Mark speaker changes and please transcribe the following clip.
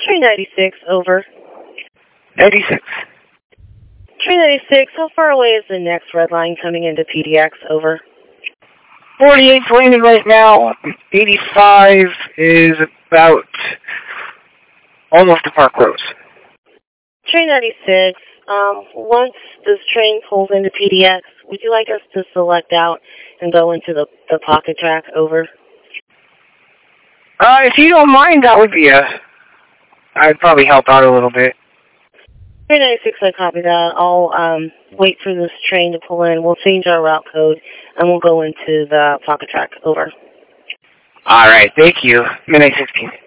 Speaker 1: Train 96, over.
Speaker 2: 96.
Speaker 1: Train 96, how far away is the next red line coming into PDX, over?
Speaker 2: 48's landing right now. 85 is about almost to Park Rose.
Speaker 1: Train 96, once this train pulls into PDX, would you like us to select out and go into the pocket track, over?
Speaker 2: If you don't mind, that would be I'd probably help out a little bit.
Speaker 1: Train 96, I copy that. I'll wait for this train to pull in. We'll change our route code, and we'll go into the pocket track, over.
Speaker 2: All right, thank you. Midnight 16.